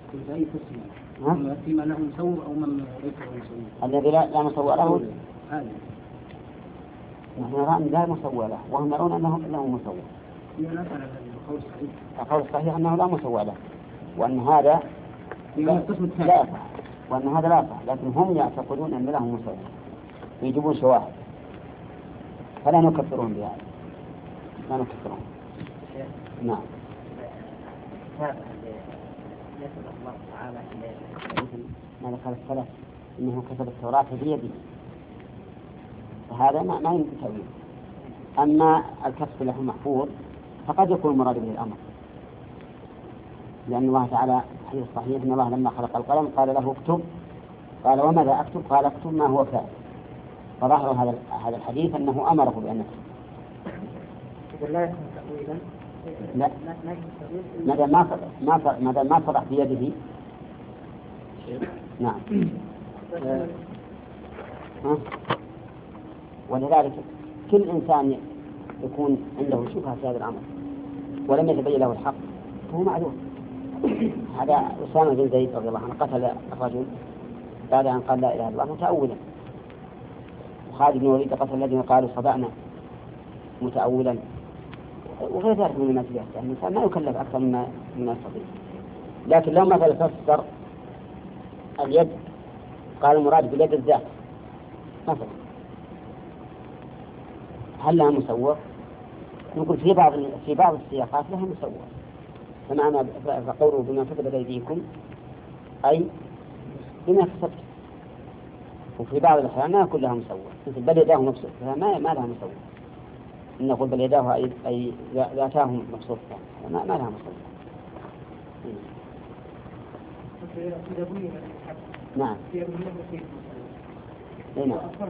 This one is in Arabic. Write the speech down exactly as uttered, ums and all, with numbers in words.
في أي قسم فيما له مصور أو من ليس له مصور؟ الذي لا لا مصور له هذا نحن نرى أن لا مصور له، وهم يرون أنه له مصور. القول الصحيح القول الصحيح أنه لا مصور له، وأن هذا لا يصح، وأن هذا لا يصح، لكن هم يعتقدون أن له مصور يجيبون شواهد، فلا نكفرون بهذا، لا نكفرون. نعم. نسأل الله تعالى ما ذكر السلف إنه كتب التوراة بيده، فهذا ما ما يمكن تأويله. أما الكتب له محفوظ فقد يكون مراد به الأمر، لأن الله تعالى حديث صحيح إن الله لما خلق القلم قال له اكتب، قال وماذا أكتب؟ قال اكتب ما هو كائن. فظهر هذا هذا الحديث أنه أمره بأن يكتب. لا يكون تأويلا. لا ما دام ما ما دام ما صرح بيده. نعم. ها؟ ولذلك كل إنسان يكون عنده شبهة في هذا الأمر ولم يتبين له الحق فهو معذور. هذا أسامة بن زيد رضي الله عنه قتل الرجل بعد أن قال لا إله إلا الله متأولا، وخالد بن وليد قتل الذين قالوا صدقنا متأولا، وغير ذلك من الناس يحتاج الإنسان ما يكلف أكثر مما مما يستطيع. لكن لو مثلا فسر اليد قال المراد باليد الذات مثلا، هل لها مصور؟ نقول في بعض في بعض السياقات لها مصور، فمعنى فقوله بما كتبت أيديكم أي بما كسبت. وفي بعض الأحيان ما يكون لها مصور، مثل بل يداه مبسوطة ما ما لها مصور. إن نقول بل يداه أي أي ذاتاه مبسوطة ما ما لها مصور. نعم. نعم.